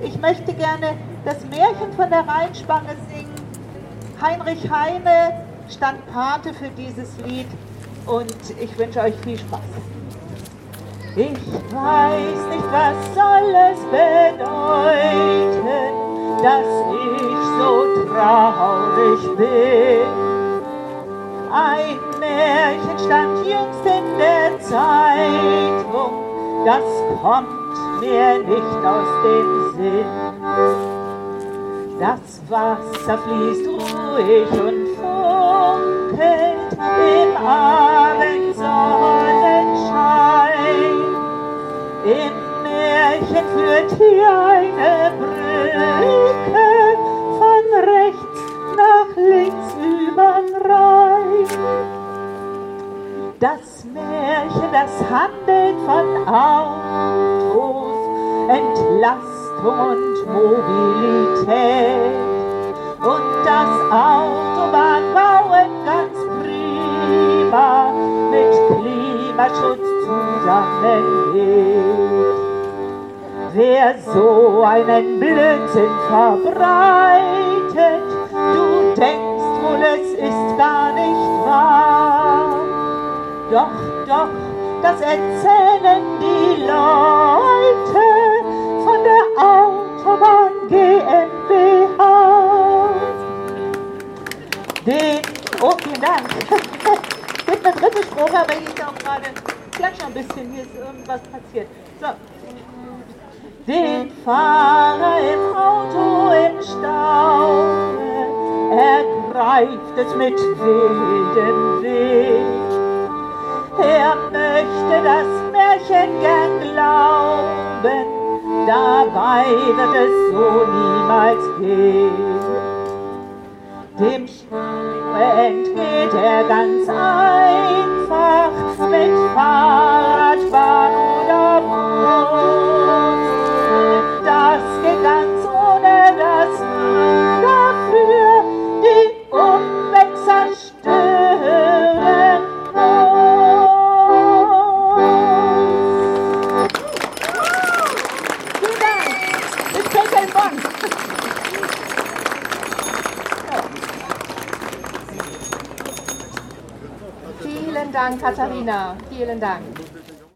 Ich möchte gerne das Märchen von der Rheinspange singen. Heinrich Heine stand Pate für dieses Lied und ich wünsche euch viel Spaß. Ich weiß nicht, was soll es bedeuten, dass ich so traurig bin. Ein Märchen stand jüngst in der Zeitung, das kommt mir nicht aus dem Sinn. Das Wasser fließt ruhig und funkelt im Abendsonnenschein. Im Märchen führt hier eine Brücke von rechts nach links übern Rhein. Das Märchen, das handelt von Autos, Entlastung und Mobilität. Und das Autobahnbauen ganz prima mit Klimaschutz zusammengeht. Wer so einen Blödsinn verbreitet, du denkst wohl, es ist gar nicht wahr. Doch, das erzählen die Leute von der Autobahn GmbH. Vielen Dank. Es gibt eine dritte Strophe, aber hier ist auch gerade, vielleicht schon ein bisschen, hier ist irgendwas passiert. So. Den Fahrer im Auto im Stau ergreift es mit wildem Weg. Er möchte das Märchen gern glauben, dabei wird es so niemals gehen. Dem Stau entgeht er ganz einfach mit Fahrrad, Bahn oder Bus. Das geht ganz ohne, dass man dafür die Umwelt zerstören muss. Vielen Dank. Bis später in Bonn. Vielen Dank, Katharina. Vielen Dank.